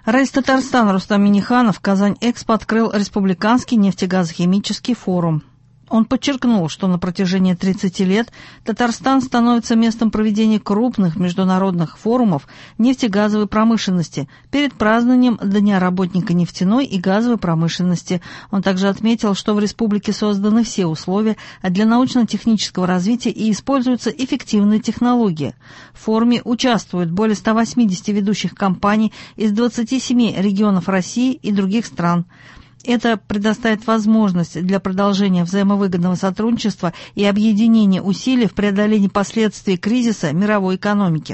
Раис Татарстана Рустам Минниханов в Казань-Экспо открыл Республиканский нефтегазохимический форум. Он подчеркнул, что на протяжении 30 лет Татарстан становится местом проведения крупных международных форумов нефтегазовой промышленности перед празднованием Дня работника нефтяной и газовой промышленности. Он также отметил, что в республике созданы все условия для научно-технического развития и используются эффективные технологии. В форуме участвуют более 180 ведущих компаний из 27 регионов России и других стран. Это предоставит возможность для продолжения взаимовыгодного сотрудничества и объединения усилий в преодолении последствий кризиса мировой экономики.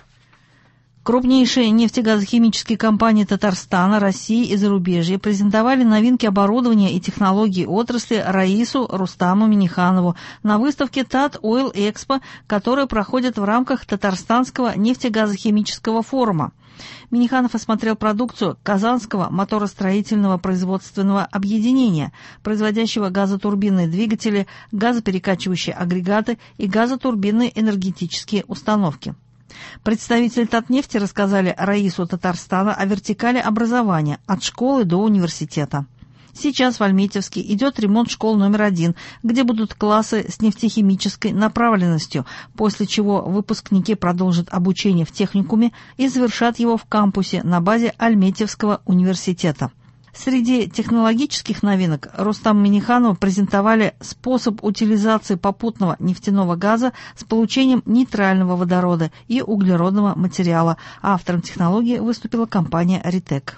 Крупнейшие нефтегазохимические компании Татарстана, России и зарубежья презентовали новинки оборудования и технологий отрасли Раису Рустаму Минниханову на выставке Tat Oil Expo, которая проходит в рамках Татарстанского нефтегазохимического форума. Минниханов осмотрел продукцию Казанского моторостроительного производственного объединения, производящего газотурбинные двигатели, газоперекачивающие агрегаты и газотурбинные энергетические установки. Представители Татнефти рассказали Раису Татарстана о вертикали образования от школы до университета. Сейчас в Альметьевске идет ремонт школ номер 1, где будут классы с нефтехимической направленностью, после чего выпускники продолжат обучение в техникуме и завершат его в кампусе на базе Альметьевского университета. Среди технологических новинок Рустаму Минниханову презентовали способ утилизации попутного нефтяного газа с получением нейтрального водорода и углеродного материала. Автором технологии выступила компания «Ритек».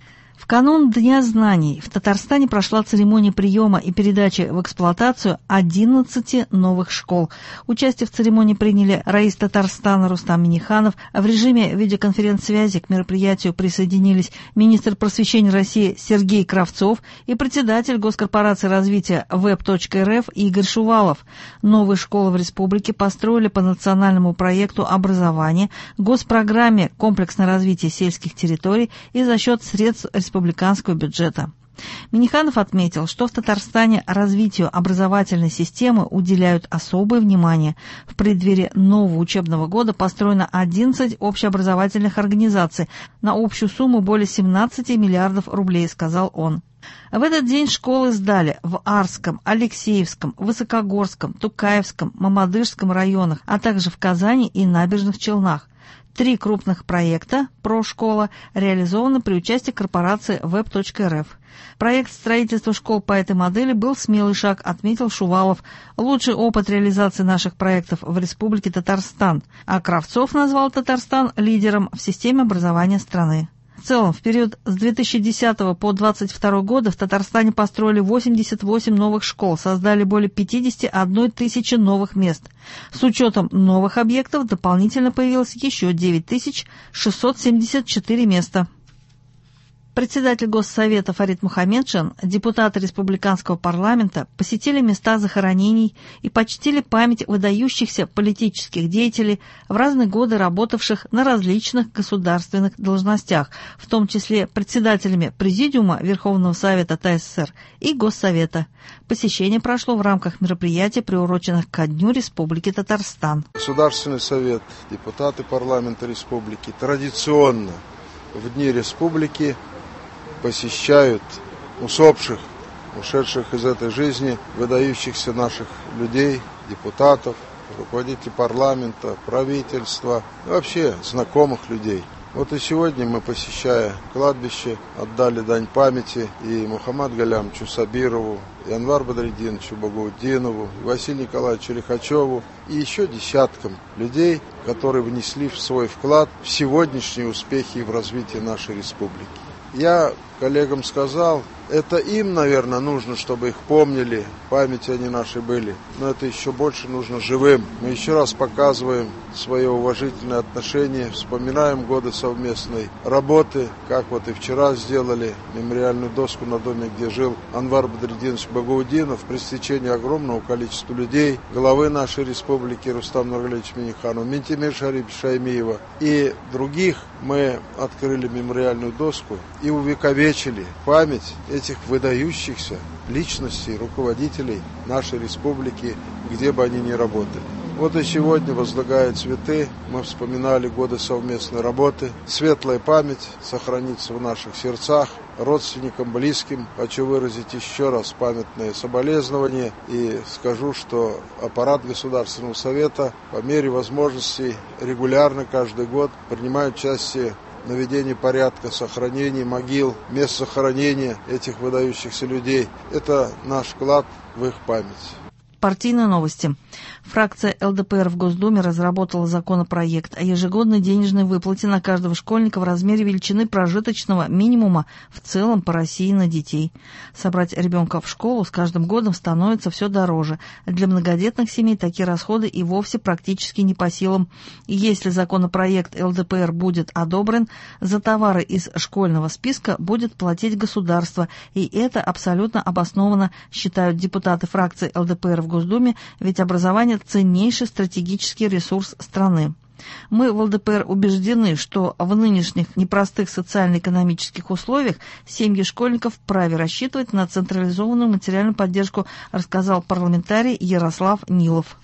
В канун Дня знаний в Татарстане прошла церемония приема и передачи в эксплуатацию 11 новых школ. Участие в церемонии приняли Раис Татарстана Рустам Минниханов. В режиме видеоконференц-связи к мероприятию присоединились министр просвещения России Сергей Кравцов и председатель Госкорпорации развития Web.рф Игорь Шувалов. Новые школы в республике построили по национальному проекту образования, госпрограмме «Комплексное развитие сельских территорий» и за счет средств республиканского бюджета. Минниханов отметил, что в Татарстане развитию образовательной системы уделяют особое внимание. В преддверии нового учебного года построено 11 общеобразовательных организаций на общую сумму более 17 миллиардов рублей, сказал он. В этот день школы сдали в Арском, Алексеевском, Высокогорском, Тукаевском, Мамадышском районах, а также в Казани и Набережных Челнах. 3 крупных проекта «Прошкола» реализованы при участии корпорации Web.рф. Проект строительства школ по этой модели был смелый шаг, отметил Шувалов. Лучший опыт реализации наших проектов в Республике Татарстан, а Кравцов назвал Татарстан лидером в системе образования страны. В целом, в период с 2010 по 2022 годы в Татарстане построили 88 новых школ, создали более 51 тысячи новых мест. С учетом новых объектов дополнительно появилось еще 9674 места. Председатель Госсовета Фарид Мухаммедшин, депутаты Республиканского парламента посетили места захоронений и почтили память выдающихся политических деятелей в разные годы работавших на различных государственных должностях, в том числе председателями Президиума Верховного Совета ТССР и Госсовета. Посещение прошло в рамках мероприятия, приуроченных ко Дню Республики Татарстан. Государственный совет, депутаты парламента республики традиционно в Дни Республики посещают усопших, ушедших из этой жизни, выдающихся наших людей, депутатов, руководителей парламента, правительства, вообще знакомых людей. Вот и сегодня мы, посещая кладбище, отдали дань памяти и Мухаммаду Галямовичу Сабирову, и Анвару Бадридиновичу Багаутдинову, и Василию Николаевичу Лихачеву, и еще десяткам людей, которые внесли в свой вклад в сегодняшние успехи и в развитие нашей республики. Я коллегам сказал, это им, наверное, нужно, чтобы их помнили, в памяти они наши были, но это еще больше нужно живым. Мы еще раз показываем свое уважительное отношение, вспоминаем годы совместной работы, как вот и вчера сделали мемориальную доску на доме, где жил Анвар Бадридинович Багаутдинов, при стечении огромного количества людей, главы нашей республики Рустам Нургалевич Минниханов, Ментимир Шарипович Шаймиева и других. Мы открыли мемориальную доску и увековечили память этих выдающихся личностей, руководителей нашей республики, где бы они ни работали. Вот и сегодня, возлагая цветы, мы вспоминали годы совместной работы. Светлая память сохранится в наших сердцах. Родственникам, близким хочу выразить еще раз памятные соболезнования и скажу, что аппарат Государственного совета по мере возможностей регулярно каждый год принимает участие в наведении порядка, сохранении могил, мест захоронения этих выдающихся людей. Это наш вклад в их память. Партийные новости. Фракция ЛДПР в Госдуме разработала законопроект о ежегодной денежной выплате на каждого школьника в размере величины прожиточного минимума в целом по России на детей. Собрать ребенка в школу с каждым годом становится все дороже. Для многодетных семей такие расходы и вовсе практически не по силам. И если законопроект ЛДПР будет одобрен, за товары из школьного списка будет платить государство. И это абсолютно обоснованно, считают депутаты фракции ЛДПР в Госдуме, ведь образование – ценнейший стратегический ресурс страны. Мы в ЛДПР убеждены, что в нынешних непростых социально-экономических условиях семьи школьников вправе рассчитывать на централизованную материальную поддержку, рассказал парламентарий Ярослав Нилов.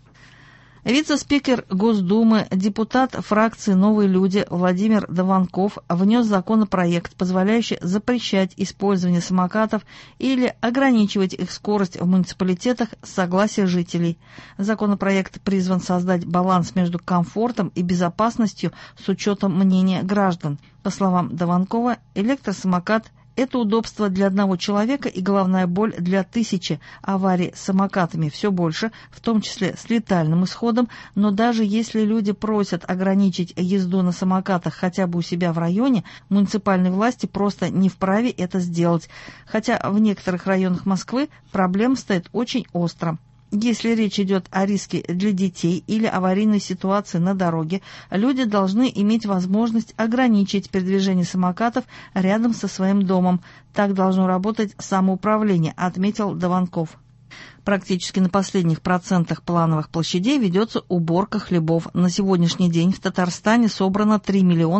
Вице-спикер Госдумы, депутат фракции «Новые люди» Владимир Дованков внес законопроект, позволяющий запрещать использование самокатов или ограничивать их скорость в муниципалитетах с согласия жителей. Законопроект призван создать баланс между комфортом и безопасностью с учетом мнения граждан. По словам Дованкова, электросамокат – это удобство для одного человека и головная боль для тысячи. Аварий с самокатами все больше, в том числе с летальным исходом, но даже если люди просят ограничить езду на самокатах хотя бы у себя в районе, муниципальные власти просто не вправе это сделать. Хотя в некоторых районах Москвы проблема стоит очень остро. Если речь идет о риске для детей или аварийной ситуации на дороге, люди должны иметь возможность ограничить передвижение самокатов рядом со своим домом. Так должно работать самоуправление, отметил Дованков. Практически на последних процентах плановых площадей ведется уборка хлебов. На сегодняшний день в Татарстане собрано 3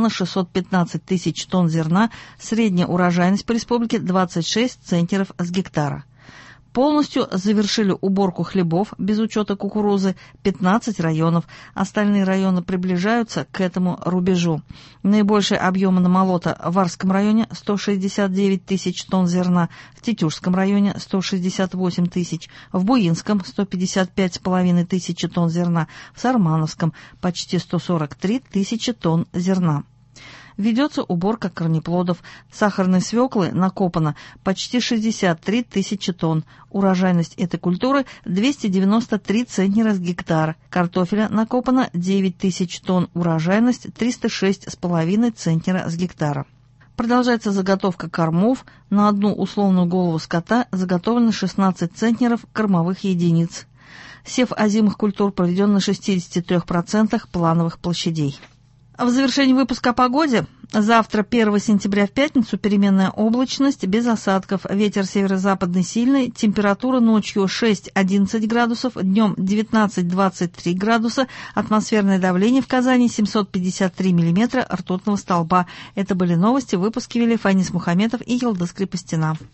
615 000 тонн зерна, средняя урожайность по республике 26 центнеров с гектара. Полностью завершили уборку хлебов, без учета кукурузы, 15 районов. Остальные районы приближаются к этому рубежу. Наибольшие объемы намолота в Арском районе – 169 000 тонн зерна, в Тетюшском районе – 168 000, в Буинском – 155 500 тонн зерна, в Сармановском – почти 143 000 тонн зерна. Ведется уборка корнеплодов. Сахарной свеклы накопано почти 63 000 тонн. Урожайность этой культуры 293 центнера с гектара. Картофеля накопано 9 000 тонн. Урожайность 306,5 центнера с гектара. Продолжается заготовка кормов. На одну условную голову скота заготовлено 16 центнеров кормовых единиц. Сев озимых культур проведен на 63% плановых площадей. В завершении выпуска о погоде. Завтра, 1 сентября в пятницу, переменная облачность, без осадков. Ветер северо-западный сильный. Температура ночью 6-11 градусов, днем 19-23 градуса. Атмосферное давление в Казани 753 миллиметра ртутного столба. Это были новости. Выпуски вели Фанис Мухаметов и Елдыс Крепостина.